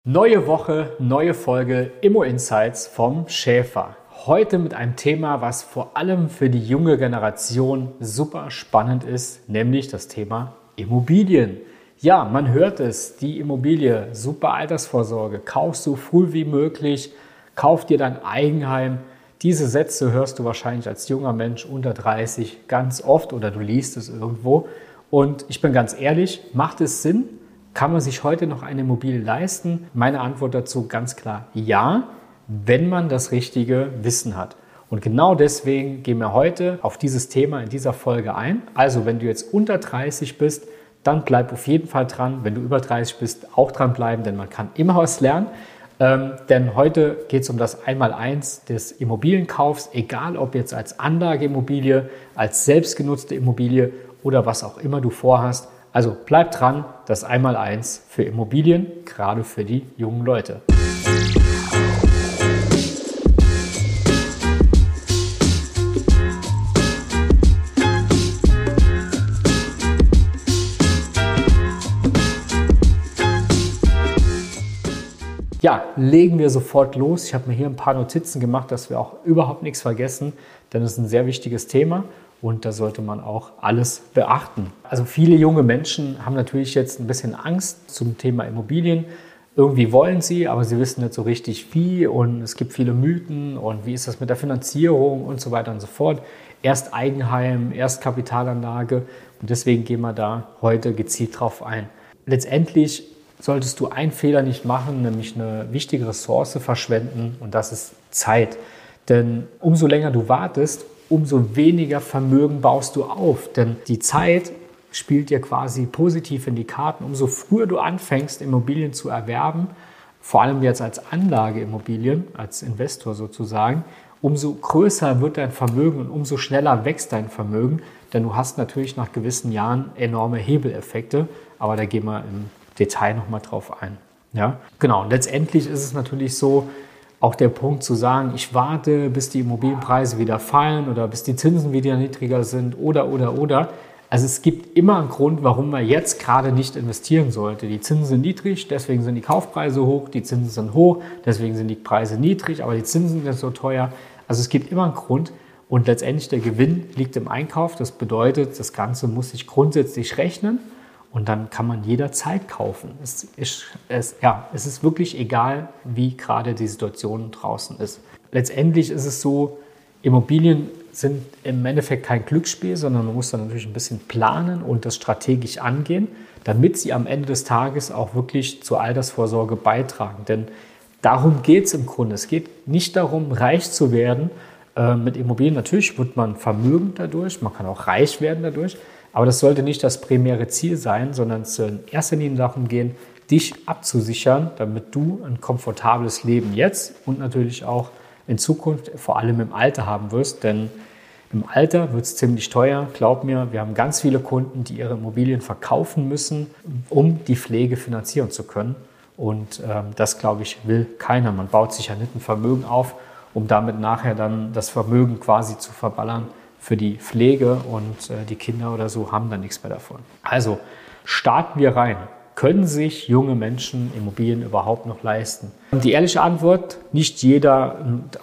Neue Woche, neue Folge Immo Insights vom Schäfer. Heute mit einem Thema, was vor allem für die junge Generation super spannend ist, nämlich das Thema Immobilien. Ja, man hört es, die Immobilie, super Altersvorsorge, kauf so früh wie möglich, kauf dir dein Eigenheim. Diese Sätze hörst du wahrscheinlich als junger Mensch unter 30 ganz oft oder du liest es irgendwo. Und ich bin ganz ehrlich, macht es Sinn? Kann man sich heute noch eine Immobilie leisten? Meine Antwort dazu ganz klar ja, wenn man das richtige Wissen hat. Und genau deswegen gehen wir heute auf dieses Thema in dieser Folge ein. Also wenn du jetzt unter 30 bist, dann bleib auf jeden Fall dran. Wenn du über 30 bist, auch dranbleiben, denn man kann immer was lernen. Denn heute geht es um das Einmaleins des Immobilienkaufs, egal ob jetzt als Anlageimmobilie, als selbstgenutzte Immobilie oder was auch immer du vorhast. Also bleib dran, das Einmaleins für Immobilien, gerade für die jungen Leute. Ja, legen wir sofort los. Ich habe mir hier ein paar Notizen gemacht, dass wir auch überhaupt nichts vergessen, denn es ist ein sehr wichtiges Thema. Und da sollte man auch alles beachten. Also viele junge Menschen haben natürlich jetzt ein bisschen Angst zum Thema Immobilien. Irgendwie wollen sie, aber sie wissen nicht so richtig wie. Und es gibt viele Mythen. Und wie ist das mit der Finanzierung und so weiter und so fort. Erst Eigenheim, erst Kapitalanlage. Und deswegen gehen wir da heute gezielt drauf ein. Letztendlich solltest du einen Fehler nicht machen, nämlich eine wichtige Ressource verschwenden. Und das ist Zeit. Denn umso länger du wartest, umso weniger Vermögen baust du auf. Denn die Zeit spielt dir quasi positiv in die Karten. Umso früher du anfängst, Immobilien zu erwerben, vor allem jetzt als Anlageimmobilien, als Investor sozusagen, umso größer wird dein Vermögen und umso schneller wächst dein Vermögen. Denn du hast natürlich nach gewissen Jahren enorme Hebeleffekte. Aber da gehen wir im Detail nochmal drauf ein. Ja? Genau, und letztendlich ist es natürlich so, auch der Punkt zu sagen, ich warte, bis die Immobilienpreise wieder fallen oder bis die Zinsen wieder niedriger sind oder. Also es gibt immer einen Grund, warum man jetzt gerade nicht investieren sollte. Die Zinsen sind niedrig, deswegen sind die Kaufpreise hoch, die Zinsen sind hoch, deswegen sind die Preise niedrig, aber die Zinsen sind so teuer. Also es gibt immer einen Grund und letztendlich der Gewinn liegt im Einkauf. Das bedeutet, das Ganze muss sich grundsätzlich rechnen. Und dann kann man jederzeit kaufen. Es ist wirklich egal, wie gerade die Situation draußen ist. Letztendlich ist es so, Immobilien sind im Endeffekt kein Glücksspiel, sondern man muss dann natürlich ein bisschen planen und das strategisch angehen, damit sie am Ende des Tages auch wirklich zur Altersvorsorge beitragen. Denn darum geht es im Grunde. Es geht nicht darum, reich zu werden mit Immobilien. Natürlich wird man vermögend dadurch, man kann auch reich werden dadurch. Aber das sollte nicht das primäre Ziel sein, sondern es soll in erster Linie darum gehen, dich abzusichern, damit du ein komfortables Leben jetzt und natürlich auch in Zukunft, vor allem im Alter haben wirst. Denn im Alter wird es ziemlich teuer. Glaub mir, wir haben ganz viele Kunden, die ihre Immobilien verkaufen müssen, um die Pflege finanzieren zu können. Und das, glaube ich, will keiner. Man baut sich ja nicht ein Vermögen auf, um damit nachher dann das Vermögen quasi zu verballern für die Pflege und die Kinder oder so haben dann nichts mehr davon. Also starten wir rein. Können sich junge Menschen Immobilien überhaupt noch leisten? Die ehrliche Antwort, nicht jeder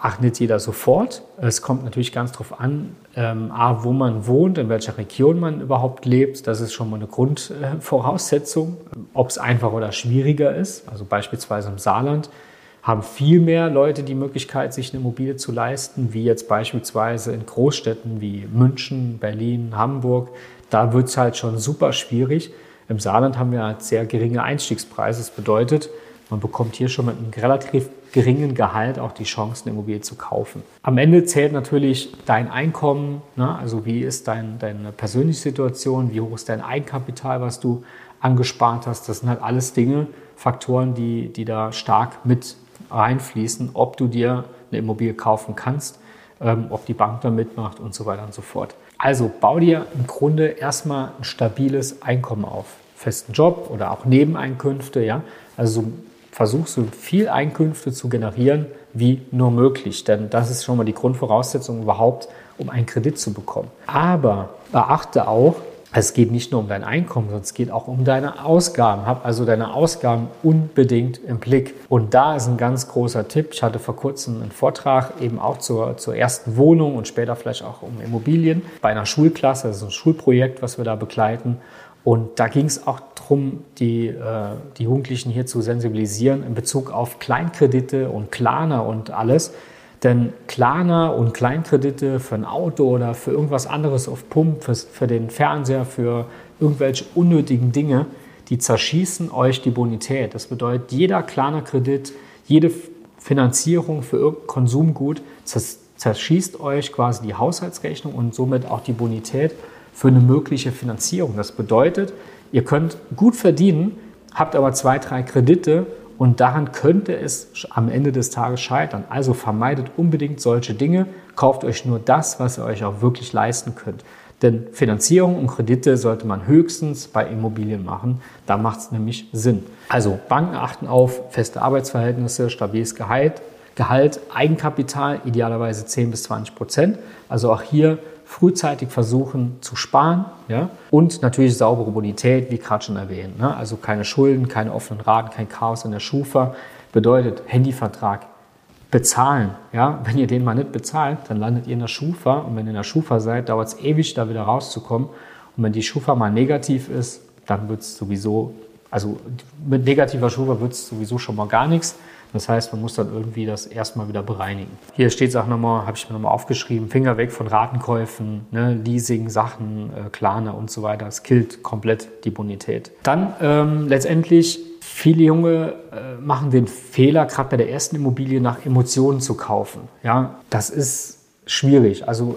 sofort. Es kommt natürlich ganz darauf an, wo man wohnt, in welcher Region man überhaupt lebt. Das ist schon mal eine Grundvoraussetzung. Ob es einfacher oder schwieriger ist, also beispielsweise im Saarland, haben viel mehr Leute die Möglichkeit, sich eine Immobilie zu leisten, wie jetzt beispielsweise in Großstädten wie München, Berlin, Hamburg. Da wird es halt schon super schwierig. Im Saarland haben wir halt sehr geringe Einstiegspreise. Das bedeutet, man bekommt hier schon mit einem relativ geringen Gehalt auch die Chance, eine Immobilie zu kaufen. Am Ende zählt natürlich dein Einkommen, ne? Also wie ist deine persönliche Situation, wie hoch ist dein Eigenkapital, was du angespart hast. Das sind halt alles Dinge, Faktoren, die da stark mit reinfließen, ob du dir eine Immobilie kaufen kannst, ob die Bank da mitmacht und so weiter und so fort. Also bau dir im Grunde erstmal ein stabiles Einkommen auf. Festen Job oder auch Nebeneinkünfte. Ja? Also versuch so viel Einkünfte zu generieren wie nur möglich. Denn das ist schon mal die Grundvoraussetzung überhaupt, um einen Kredit zu bekommen. Aber beachte auch, Es geht nicht nur um dein Einkommen, sondern es geht auch um deine Ausgaben. Hab also deine Ausgaben unbedingt im Blick. Und da ist ein ganz großer Tipp. Ich hatte vor kurzem einen Vortrag eben auch zur ersten Wohnung und später vielleicht auch um Immobilien bei einer Schulklasse. Das ist ein Schulprojekt, was wir da begleiten. Und da ging es auch darum, die Jugendlichen hier zu sensibilisieren in Bezug auf Kleinkredite und Klarna und alles. Denn Klarna und Kleinkredite für ein Auto oder für irgendwas anderes auf Pump, für den Fernseher, für irgendwelche unnötigen Dinge, die zerschießen euch die Bonität. Das bedeutet, jeder Klarna-Kredit, jede Finanzierung für irgendein Konsumgut zerschießt euch quasi die Haushaltsrechnung und somit auch die Bonität für eine mögliche Finanzierung. Das bedeutet, ihr könnt gut verdienen, habt aber 2, 3 Kredite und daran könnte es am Ende des Tages scheitern. Also vermeidet unbedingt solche Dinge, kauft euch nur das, was ihr euch auch wirklich leisten könnt. Denn Finanzierung und Kredite sollte man höchstens bei Immobilien machen, da macht es nämlich Sinn. Also Banken achten auf feste Arbeitsverhältnisse, stabiles Gehalt, Eigenkapital, idealerweise 10-20%. Also auch hier frühzeitig versuchen zu sparen, ja? Und natürlich saubere Bonität, wie gerade schon erwähnt. Ne? Also keine Schulden, keine offenen Raten, kein Chaos in der Schufa. Bedeutet Handyvertrag bezahlen. Ja? Wenn ihr den mal nicht bezahlt, dann landet ihr in der Schufa und wenn ihr in der Schufa seid, dauert es ewig, da wieder rauszukommen. Und wenn die Schufa mal negativ ist, dann wird es sowieso, also mit negativer Schufa wird es sowieso schon mal gar nichts. Das heißt, man muss dann irgendwie das erstmal wieder bereinigen. Hier steht es auch nochmal, habe ich mir nochmal aufgeschrieben, Finger weg von Ratenkäufen, ne, Leasing, Sachen, Klarna und so weiter. Es killt komplett die Bonität. Dann letztendlich, viele Junge machen den Fehler, gerade bei der ersten Immobilie nach Emotionen zu kaufen. Ja, das ist schwierig. Also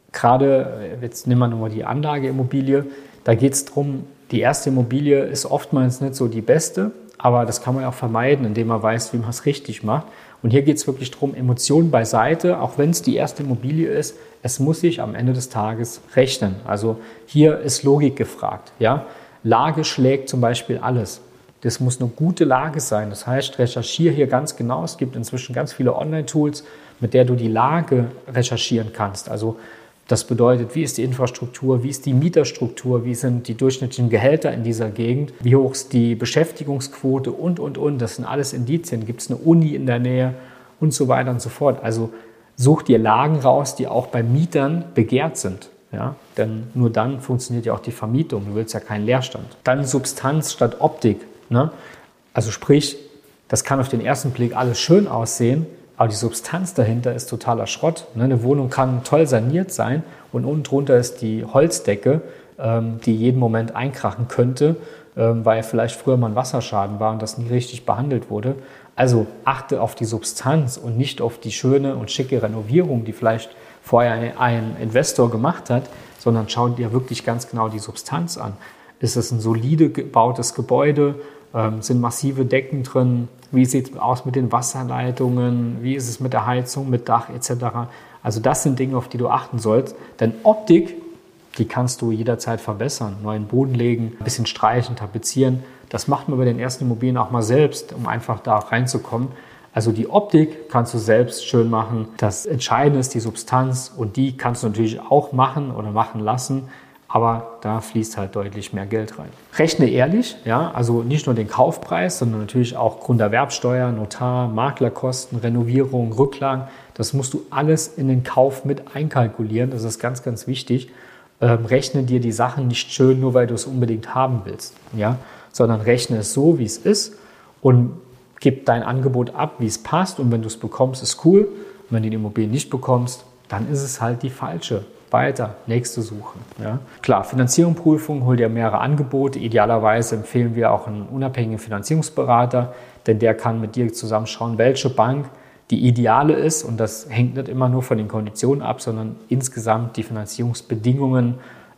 gerade, jetzt nehmen wir nochmal die Anlageimmobilie, da geht es darum, die erste Immobilie ist oftmals nicht so die beste. Aber das kann man ja auch vermeiden, indem man weiß, wie man es richtig macht. Und hier geht es wirklich darum, Emotionen beiseite, auch wenn es die erste Immobilie ist, es muss sich am Ende des Tages rechnen. Also hier ist Logik gefragt. Ja? Lage schlägt zum Beispiel alles. Das muss eine gute Lage sein. Das heißt, recherchiere hier ganz genau. Es gibt inzwischen ganz viele Online-Tools, mit der du die Lage recherchieren kannst. Also das bedeutet, wie ist die Infrastruktur, wie ist die Mieterstruktur, wie sind die durchschnittlichen Gehälter in dieser Gegend, wie hoch ist die Beschäftigungsquote und. Das sind alles Indizien. Gibt es eine Uni in der Nähe und so weiter und so fort. Also such dir Lagen raus, die auch bei Mietern begehrt sind. Ja? Denn nur dann funktioniert ja auch die Vermietung. Du willst ja keinen Leerstand. Dann Substanz statt Optik. Ne? Also sprich, das kann auf den ersten Blick alles schön aussehen, aber die Substanz dahinter ist totaler Schrott. Eine Wohnung kann toll saniert sein und unten drunter ist die Holzdecke, die jeden Moment einkrachen könnte, weil vielleicht früher mal ein Wasserschaden war und das nie richtig behandelt wurde. Also achte auf die Substanz und nicht auf die schöne und schicke Renovierung, die vielleicht vorher ein Investor gemacht hat, sondern schau dir wirklich ganz genau die Substanz an. Ist es ein solide gebautes Gebäude? Sind massive Decken drin? Wie sieht es aus mit den Wasserleitungen? Wie ist es mit der Heizung, mit Dach etc.? Also das sind Dinge, auf die du achten sollst. Denn Optik, die kannst du jederzeit verbessern. Neuen Boden legen, ein bisschen streichen, tapezieren. Das macht man bei den ersten Immobilien auch mal selbst, um einfach da reinzukommen. Also die Optik kannst du selbst schön machen. Das Entscheidende ist die Substanz und die kannst du natürlich auch machen oder machen lassen. Aber da fließt halt deutlich mehr Geld rein. Rechne ehrlich, ja, also nicht nur den Kaufpreis, sondern natürlich auch Grunderwerbsteuer, Notar, Maklerkosten, Renovierung, Rücklagen. Das musst du alles in den Kauf mit einkalkulieren. Das ist ganz, ganz wichtig. Rechne dir die Sachen nicht schön, nur weil du es unbedingt haben willst, ja, sondern rechne es so, wie es ist und gib dein Angebot ab, wie es passt. Und wenn du es bekommst, ist cool. Und wenn du die Immobilie nicht bekommst, dann ist es halt die falsche. Weiter, nächste suchen. Ja. Klar, Finanzierung, Prüfung, hol dir mehrere Angebote. Idealerweise empfehlen wir auch einen unabhängigen Finanzierungsberater, denn der kann mit dir zusammenschauen, welche Bank die ideale ist. Und das hängt nicht immer nur von den Konditionen ab, sondern insgesamt die Finanzierungsbedingungen,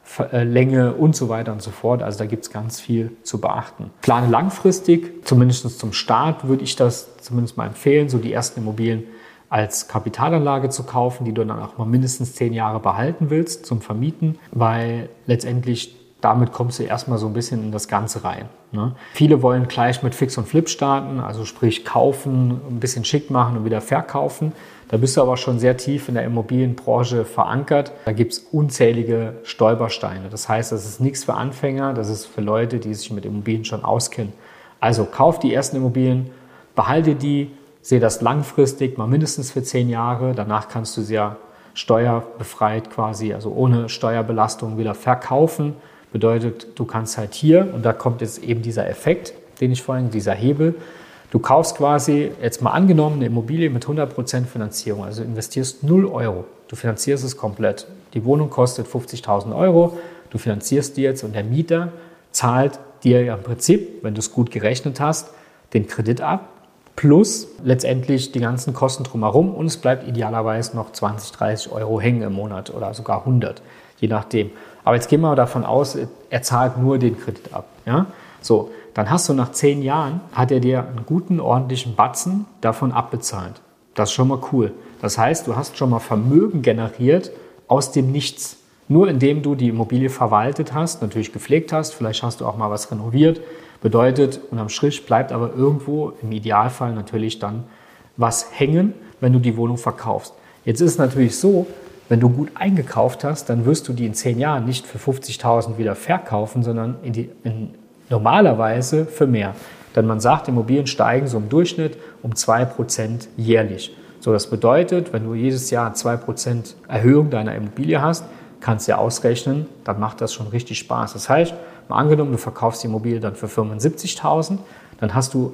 Länge und so weiter und so fort. Also da gibt es ganz viel zu beachten. Plane langfristig, zumindest zum Start würde ich das zumindest mal empfehlen, so die ersten Immobilien als Kapitalanlage zu kaufen, die du dann auch mal mindestens 10 Jahre behalten willst zum Vermieten, weil letztendlich damit kommst du erstmal so ein bisschen in das Ganze rein. Ne? Viele wollen gleich mit Fix und Flip starten, also sprich kaufen, ein bisschen schick machen und wieder verkaufen. Da bist du aber schon sehr tief in der Immobilienbranche verankert. Da gibt es unzählige Stolpersteine. Das heißt, das ist nichts für Anfänger, das ist für Leute, die sich mit Immobilien schon auskennen. Also kauf die ersten Immobilien, behalte die, sehe das langfristig, mal mindestens für 10 Jahre. Danach kannst du sie ja steuerbefreit quasi, also ohne Steuerbelastung wieder verkaufen. Bedeutet, du kannst halt hier, und da kommt jetzt eben dieser Effekt, den ich vorhin, dieser Hebel, du kaufst quasi, jetzt mal angenommen, eine Immobilie mit 100% Finanzierung, also investierst 0 Euro, du finanzierst es komplett. Die Wohnung kostet 50.000 Euro, du finanzierst die jetzt und der Mieter zahlt dir ja im Prinzip, wenn du es gut gerechnet hast, den Kredit ab, plus letztendlich die ganzen Kosten drumherum und es bleibt idealerweise noch 20, 30 Euro hängen im Monat oder sogar 100, je nachdem. Aber jetzt gehen wir davon aus, er zahlt nur den Kredit ab. Ja? So, dann hast du nach 10 Jahren, hat er dir einen guten, ordentlichen Batzen davon abbezahlt. Das ist schon mal cool. Das heißt, du hast schon mal Vermögen generiert aus dem Nichts. Nur indem du die Immobilie verwaltet hast, natürlich gepflegt hast, vielleicht hast du auch mal was renoviert. Bedeutet, unterm Strich bleibt aber irgendwo im Idealfall natürlich dann was hängen, wenn du die Wohnung verkaufst. Jetzt ist es natürlich so, wenn du gut eingekauft hast, dann wirst du die in 10 Jahren nicht für 50.000 wieder verkaufen, sondern normalerweise für mehr. Denn man sagt, Immobilien steigen so im Durchschnitt um 2% jährlich. So, das bedeutet, wenn du jedes Jahr 2% Erhöhung deiner Immobilie hast, kannst du ja ausrechnen, dann macht das schon richtig Spaß. Das heißt, mal angenommen, du verkaufst die Immobilie dann für 75.000, dann hast du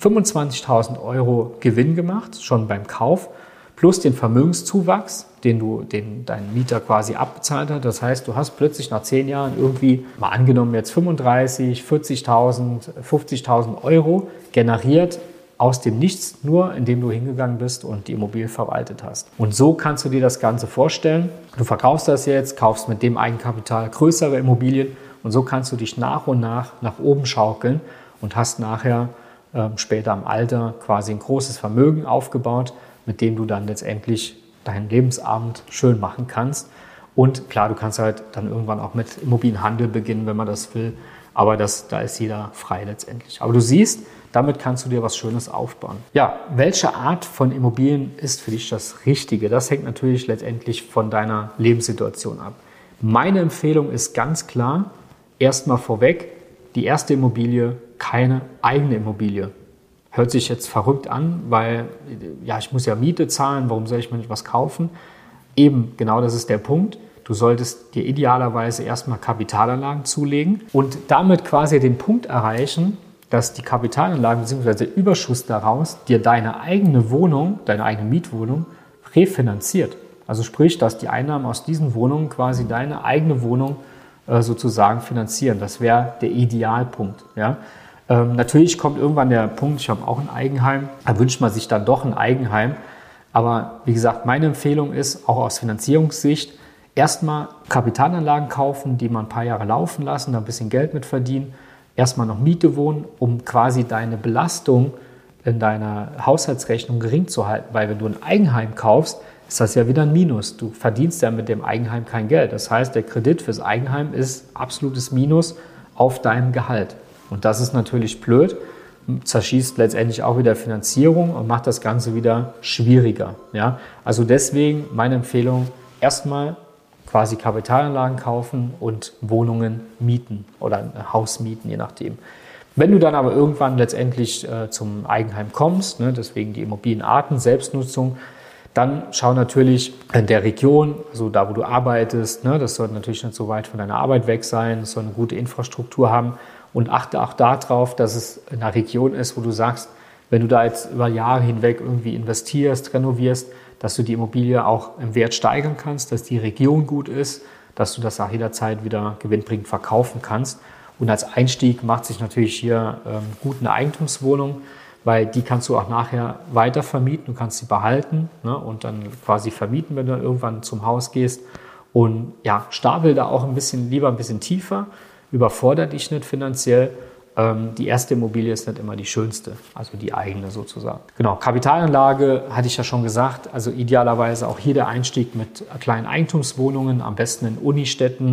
25.000 Euro Gewinn gemacht, schon beim Kauf, plus den Vermögenszuwachs, den dein Mieter quasi abbezahlt hat. Das heißt, du hast plötzlich nach 10 Jahren irgendwie, mal angenommen jetzt 35, 40.000, 50.000 Euro generiert aus dem Nichts, nur indem du hingegangen bist und die Immobilie verwaltet hast. Und so kannst du dir das Ganze vorstellen. Du verkaufst das jetzt, kaufst mit dem Eigenkapital größere Immobilien und so kannst du dich nach und nach oben schaukeln und hast nachher später im Alter quasi ein großes Vermögen aufgebaut, mit dem du dann letztendlich deinen Lebensabend schön machen kannst. Und klar, du kannst halt dann irgendwann auch mit Immobilienhandel beginnen, wenn man das will. Aber da ist jeder frei letztendlich. Aber du siehst, damit kannst du dir was Schönes aufbauen. Ja, welche Art von Immobilien ist für dich das Richtige? Das hängt natürlich letztendlich von deiner Lebenssituation ab. Meine Empfehlung ist ganz klar, erstmal vorweg, die erste Immobilie, keine eigene Immobilie. Hört sich jetzt verrückt an, weil ja, ich muss ja Miete zahlen, warum soll ich mir nicht was kaufen? Eben, genau das ist der Punkt. Du solltest dir idealerweise erstmal Kapitalanlagen zulegen und damit quasi den Punkt erreichen, dass die Kapitalanlagen bzw. der Überschuss daraus dir deine eigene Wohnung, deine eigene Mietwohnung refinanziert. Also sprich, dass die Einnahmen aus diesen Wohnungen quasi deine eigene Wohnung sozusagen finanzieren. Das wäre der Idealpunkt. Ja? Natürlich kommt irgendwann der Punkt, ich habe auch ein Eigenheim, da wünscht man sich dann doch ein Eigenheim. Aber wie gesagt, meine Empfehlung ist, auch aus Finanzierungssicht, erstmal Kapitalanlagen kaufen, die man ein paar Jahre laufen lassen, da ein bisschen Geld mit verdienen, erstmal noch Miete wohnen, um quasi deine Belastung in deiner Haushaltsrechnung gering zu halten. Weil wenn du ein Eigenheim kaufst, ist das ja wieder ein Minus. Du verdienst ja mit dem Eigenheim kein Geld. Das heißt, der Kredit fürs Eigenheim ist absolutes Minus auf deinem Gehalt. Und das ist natürlich blöd, zerschießt letztendlich auch wieder Finanzierung und macht das Ganze wieder schwieriger. Ja? Also deswegen meine Empfehlung, erstmal quasi Kapitalanlagen kaufen und Wohnungen mieten oder ein Haus mieten, je nachdem. Wenn du dann aber irgendwann letztendlich zum Eigenheim kommst, ne, deswegen die Immobilienarten, Selbstnutzung, dann schau natürlich in der Region, also da, wo du arbeitest, ne, das sollte natürlich nicht so weit von deiner Arbeit weg sein, es soll eine gute Infrastruktur haben. Und achte auch darauf, dass es in einer Region ist, wo du sagst, wenn du da jetzt über Jahre hinweg irgendwie investierst, renovierst, dass du die Immobilie auch im Wert steigern kannst, dass die Region gut ist, dass du das auch jederzeit wieder gewinnbringend verkaufen kannst. Und als Einstieg macht sich natürlich hier gut eine Eigentumswohnung, weil die kannst du auch nachher weiter vermieten, du kannst sie behalten, ne, und dann quasi vermieten, wenn du dann irgendwann zum Haus gehst. Und ja, stapel da auch lieber ein bisschen tiefer, überfordere dich nicht finanziell. Die erste Immobilie ist nicht immer die schönste, also die eigene sozusagen. Genau, Kapitalanlage hatte ich ja schon gesagt, also idealerweise auch hier der Einstieg mit kleinen Eigentumswohnungen, am besten in Unistädten,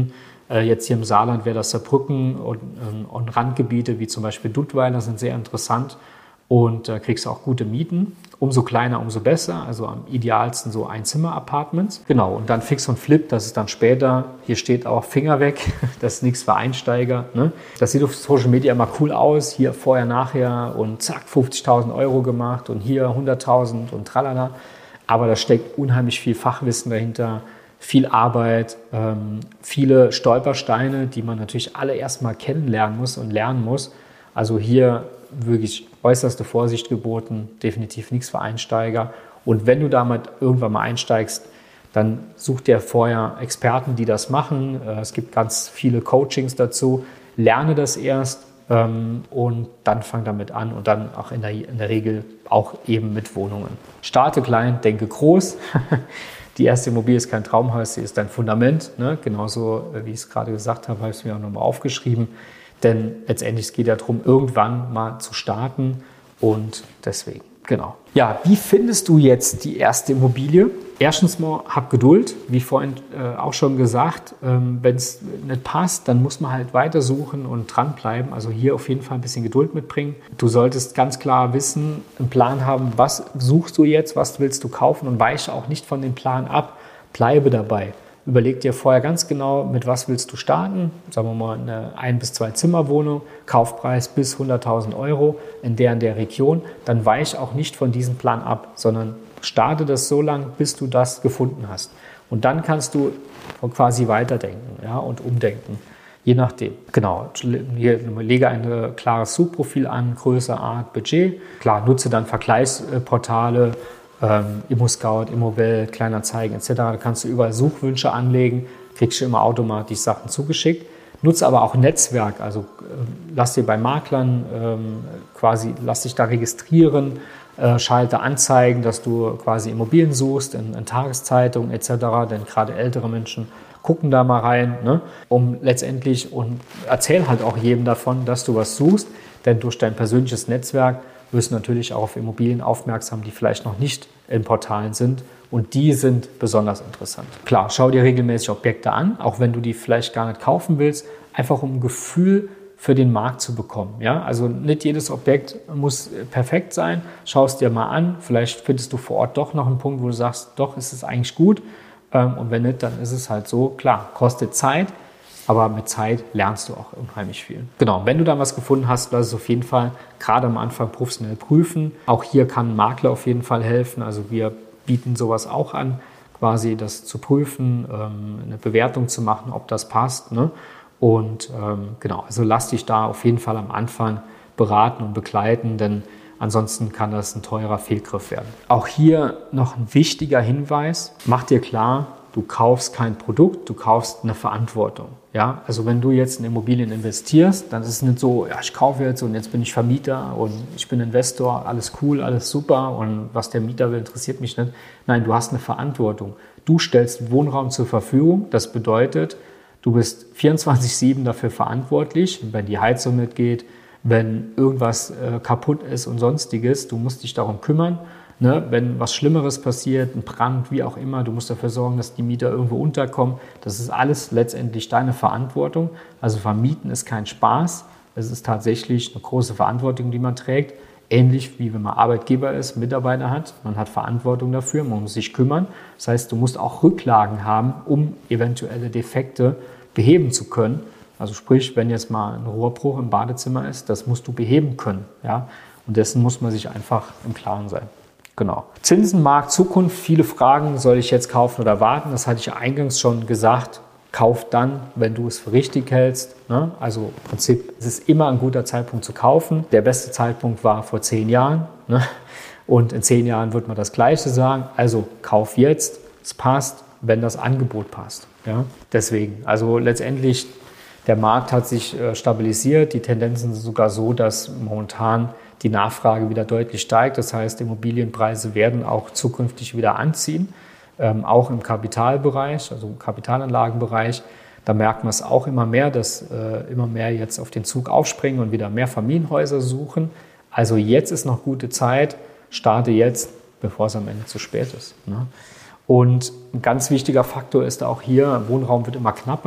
Jetzt hier im Saarland wäre das Saarbrücken und Randgebiete wie zum Beispiel Duttweiler sind sehr interessant und da kriegst du auch gute Mieten. Umso kleiner, umso besser. Also am idealsten so Einzimmer-Apartments. Genau, und dann Fix und Flip, das ist dann später. Hier steht auch Finger weg. Das ist nichts für Einsteiger. Ne? Das sieht auf Social Media immer cool aus. Hier vorher, nachher und zack, 50.000 Euro gemacht und hier 100.000 und tralala. Aber da steckt unheimlich viel Fachwissen dahinter, viel Arbeit, viele Stolpersteine, die man natürlich alle erstmal kennenlernen muss und lernen muss. Also hier wirklich äußerste Vorsicht geboten, definitiv nichts für Einsteiger. Und wenn du damit irgendwann mal einsteigst, dann such dir vorher Experten, die das machen. Es gibt ganz viele Coachings dazu. Lerne das erst und dann fang damit an und dann auch in der Regel auch eben mit Wohnungen. Starte klein, denke groß. Die erste Immobilie ist kein Traumhaus, sie ist dein Fundament. Ne? Genauso, wie ich es gerade gesagt habe, habe ich es mir auch nochmal aufgeschrieben. Denn letztendlich es geht ja darum, irgendwann mal zu starten und deswegen, genau. Ja, wie findest du jetzt die erste Immobilie? Erstens mal, hab Geduld, wie vorhin auch schon gesagt. Wenn es nicht passt, dann muss man halt weitersuchen und dranbleiben. Also hier auf jeden Fall ein bisschen Geduld mitbringen. Du solltest ganz klar wissen, einen Plan haben, was suchst du jetzt, was willst du kaufen und weiche auch nicht von dem Plan ab. Bleibe dabei. Überleg dir vorher ganz genau, mit was willst du starten. Sagen wir mal eine 1- bis 2-Zimmer-Wohnung, Kaufpreis bis 100.000 Euro in der Region. Dann weich auch nicht von diesem Plan ab, sondern starte das so lange, bis du das gefunden hast. Und dann kannst du quasi weiterdenken, ja, und umdenken, je nachdem. Genau, hier lege ein klares Suchprofil an, Größe, Art, Budget. Klar, nutze dann Vergleichsportale, ImmoScout, Immowelt, Kleinanzeigen etc. Da kannst du überall Suchwünsche anlegen, kriegst du immer automatisch Sachen zugeschickt. Nutze aber auch Netzwerk, also lass dir bei Maklern lass dich da registrieren, schalte Anzeigen, dass du quasi Immobilien suchst in Tageszeitungen etc., denn gerade ältere Menschen gucken da mal rein, ne, und erzähl halt auch jedem davon, dass du was suchst, denn durch dein persönliches Netzwerk wirst du natürlich auch auf Immobilien aufmerksam, die vielleicht noch nicht in Portalen sind und die sind besonders interessant. Klar, schau dir regelmäßig Objekte an, auch wenn du die vielleicht gar nicht kaufen willst, einfach um ein Gefühl für den Markt zu bekommen. Ja? Also nicht jedes Objekt muss perfekt sein, schau es dir mal an, vielleicht findest du vor Ort doch noch einen Punkt, wo du sagst, doch, ist es eigentlich gut und wenn nicht, dann ist es halt so, klar, kostet Zeit, aber mit Zeit lernst du auch unheimlich viel. Genau, wenn du dann was gefunden hast, lass es auf jeden Fall gerade am Anfang professionell prüfen. Auch hier kann ein Makler auf jeden Fall helfen. Also wir bieten sowas auch an, quasi das zu prüfen, eine Bewertung zu machen, ob das passt. Ne? Und genau, also lass dich da auf jeden Fall am Anfang beraten und begleiten, denn ansonsten kann das ein teurer Fehlgriff werden. Auch hier noch ein wichtiger Hinweis, mach dir klar, du kaufst kein Produkt, du kaufst eine Verantwortung. Ja? Also wenn du jetzt in Immobilien investierst, dann ist es nicht so, ja, ich kaufe jetzt und jetzt bin ich Vermieter und ich bin Investor, alles cool, alles super und was der Mieter will, interessiert mich nicht. Nein, du hast eine Verantwortung. Du stellst Wohnraum zur Verfügung, das bedeutet, du bist 24/7 dafür verantwortlich, wenn die Heizung nicht geht, wenn irgendwas kaputt ist und sonstiges, du musst dich darum kümmern. Ne, wenn was Schlimmeres passiert, ein Brand, wie auch immer, du musst dafür sorgen, dass die Mieter irgendwo unterkommen. Das ist alles letztendlich deine Verantwortung. Also vermieten ist kein Spaß. Es ist tatsächlich eine große Verantwortung, die man trägt. Ähnlich wie wenn man Arbeitgeber ist, Mitarbeiter hat. Man hat Verantwortung dafür, man muss sich kümmern. Das heißt, du musst auch Rücklagen haben, um eventuelle Defekte beheben zu können. Also sprich, wenn jetzt mal ein Rohrbruch im Badezimmer ist, das musst du beheben können. Ja? Und dessen muss man sich einfach im Klaren sein. Genau. Zinsenmarkt, Zukunft, viele Fragen, soll ich jetzt kaufen oder warten? Das hatte ich eingangs schon gesagt. Kauf dann, wenn du es für richtig hältst. Ne? Also im Prinzip ist es immer ein guter Zeitpunkt zu kaufen. Der beste Zeitpunkt war vor 10 Jahren. Ne? Und in 10 Jahren wird man das Gleiche sagen. Also kauf jetzt, es passt, wenn das Angebot passt. Ja? Deswegen, also letztendlich, der Markt hat sich stabilisiert. Die Tendenzen sind sogar so, dass momentan die Nachfrage wieder deutlich steigt. Das heißt, Immobilienpreise werden auch zukünftig wieder anziehen, auch im Kapitalbereich, also im Kapitalanlagenbereich. Da merkt man es auch immer mehr, dass immer mehr jetzt auf den Zug aufspringen und wieder mehr Familienhäuser suchen. Also jetzt ist noch gute Zeit, starte jetzt, bevor es am Ende zu spät ist. Ne? Und ein ganz wichtiger Faktor ist auch hier, Wohnraum wird immer knapper.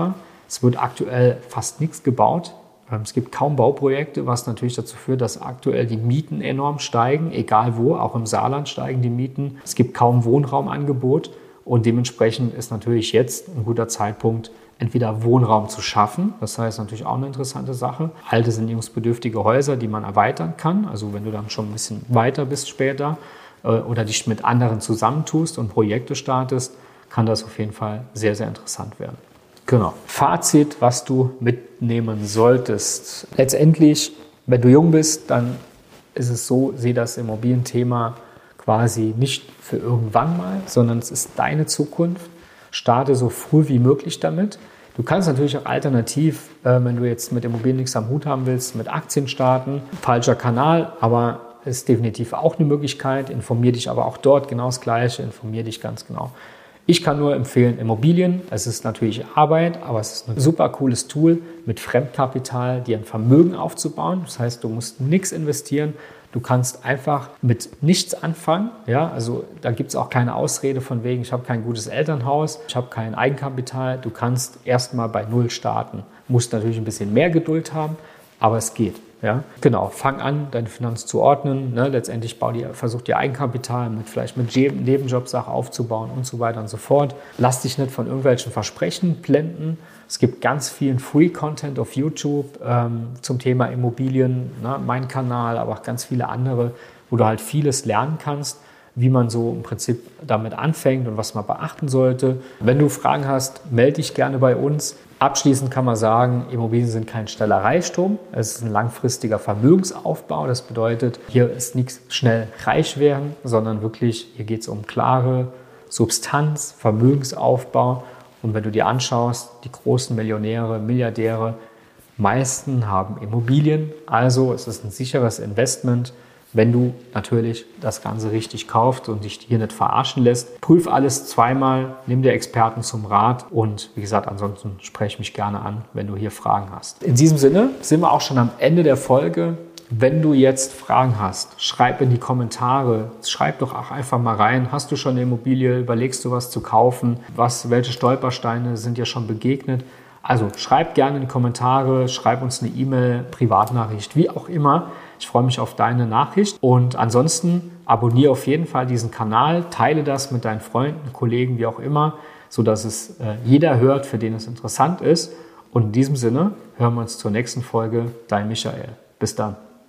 Es wird aktuell fast nichts gebaut. Es gibt kaum Bauprojekte, was natürlich dazu führt, dass aktuell die Mieten enorm steigen, egal wo, auch im Saarland steigen die Mieten. Es gibt kaum Wohnraumangebot und dementsprechend ist natürlich jetzt ein guter Zeitpunkt, entweder Wohnraum zu schaffen, das heißt natürlich auch eine interessante Sache. Alte sanierungsbedürftige Häuser, die man erweitern kann, also wenn du dann schon ein bisschen weiter bist später oder dich mit anderen zusammentust und Projekte startest, kann das auf jeden Fall sehr, sehr interessant werden. Genau. Fazit, was du mitnehmen solltest. Letztendlich, wenn du jung bist, dann ist es so, sehe das Immobilienthema quasi nicht für irgendwann mal, sondern es ist deine Zukunft. Starte so früh wie möglich damit. Du kannst natürlich auch alternativ, wenn du jetzt mit Immobilien nichts am Hut haben willst, mit Aktien starten. Falscher Kanal, aber ist definitiv auch eine Möglichkeit. Informier dich aber auch dort genau das Gleiche. Informier dich ganz genau. Ich kann nur empfehlen Immobilien. Es ist natürlich Arbeit, aber es ist ein super cooles Tool mit Fremdkapital, dir ein Vermögen aufzubauen. Das heißt, du musst nichts investieren. Du kannst einfach mit nichts anfangen. Ja, also da gibt es auch keine Ausrede von wegen, ich habe kein gutes Elternhaus, ich habe kein Eigenkapital. Du kannst erstmal bei Null starten. Musst natürlich ein bisschen mehr Geduld haben, aber es geht. Ja, genau, fang an, deine Finanzen zu ordnen. Ne? Letztendlich versuch dir Eigenkapital vielleicht mit Nebenjobsache aufzubauen und so weiter und so fort. Lass dich nicht von irgendwelchen Versprechen blenden. Es gibt ganz vielen Free-Content auf YouTube zum Thema Immobilien, ne? Mein Kanal, aber auch ganz viele andere, wo du halt vieles lernen kannst, wie man so im Prinzip damit anfängt und was man beachten sollte. Wenn du Fragen hast, melde dich gerne bei uns. Abschließend kann man sagen, Immobilien sind kein schneller Reichtum, es ist ein langfristiger Vermögensaufbau. Das bedeutet, hier ist nichts schnell reich werden, sondern wirklich, hier geht es um klare Substanz, Vermögensaufbau. Und wenn du dir anschaust, die großen Millionäre, Milliardäre, meisten haben Immobilien. Also es ist ein sicheres Investment, wenn du natürlich das Ganze richtig kaufst und dich hier nicht verarschen lässt. Prüf alles zweimal, nimm dir Experten zum Rat und wie gesagt, ansonsten spreche mich gerne an, wenn du hier Fragen hast. In diesem Sinne sind wir auch schon am Ende der Folge. Wenn du jetzt Fragen hast, schreib in die Kommentare, schreib doch auch einfach mal rein. Hast du schon eine Immobilie? Überlegst du was zu kaufen? Welche Stolpersteine sind dir schon begegnet? Also schreib gerne in die Kommentare, schreib uns eine E-Mail, Privatnachricht, wie auch immer. Ich freue mich auf deine Nachricht und ansonsten abonniere auf jeden Fall diesen Kanal, teile das mit deinen Freunden, Kollegen, wie auch immer, sodass es jeder hört, für den es interessant ist. Und in diesem Sinne hören wir uns zur nächsten Folge. Dein Michael. Bis dann.